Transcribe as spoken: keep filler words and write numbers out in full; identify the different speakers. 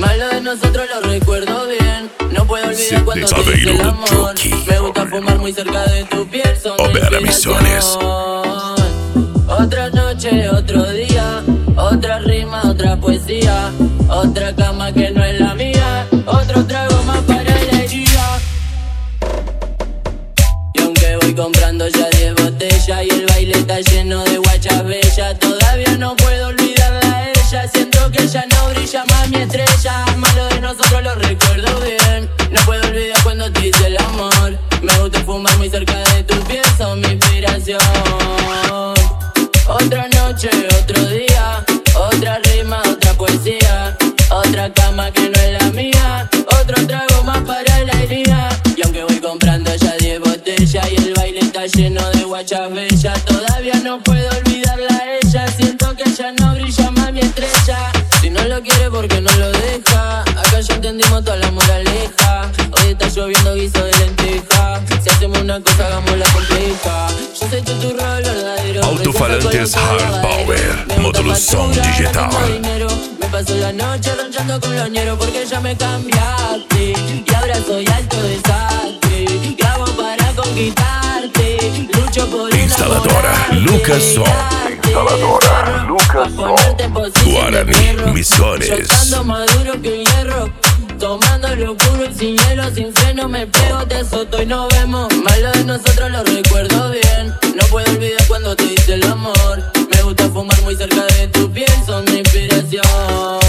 Speaker 1: Malo de nosotros lo recuerdo bien. No puedo olvidar cuando te hice el amor. Me gusta fumar muy cerca de tu piel. Son mi inspiración. Otra noche, otro día. Otra rima, otra poesía. Otra cama que no es la mía. Otro trago más para la herida. Y aunque voy comprando ya diez botellas y el baile está lleno de guachas bellas, todavía no puedo olvidarla a ella. Siento que ella no brilla más mi estrella. Malo de nosotros lo recuerdo bien. No puedo olvidar cuando te hice el amor. Me gusta fumar muy cerca de tu piel. Son mi inspiración. Otra noche, otro día. Otra rima, otra poesía. Otra cama que no es la mía. Otro trago más para la herida. Y aunque voy comprando ya diez botellas y el baile está lleno de guachas bellas, todavía no puedo olvidarla a ella. Siento que ella no brilla más mi estrella. Si no lo quiere, ¿por qué no lo deja? Acá ya entendimos toda la moraleja. Hoy está lloviendo guiso de lenteja. Si hacemos una cosa, hagámosla compleja. Yo soy tu turro, el verdadero.
Speaker 2: Alto-falantes Hard Power, módulo som digital.
Speaker 1: Me paso la noche ranchando con los ñeros porque ya me cambiaste. Y ahora soy alto desastre. Grabo para conquistarte. Lucho por
Speaker 2: Instaladora Lucas Som. Instaladora Lucas Som. Guaraní, Misiones.
Speaker 1: Chocando más duro que un hierro. Tomando lo puro y sin hielo, sin freno me pego, te azoto y nos vemos. Malo de nosotros lo recuerdo bien. No puedo olvidar cuando te hice el amor. Me gusta fumar muy cerca de tu piel, son mi inspiración.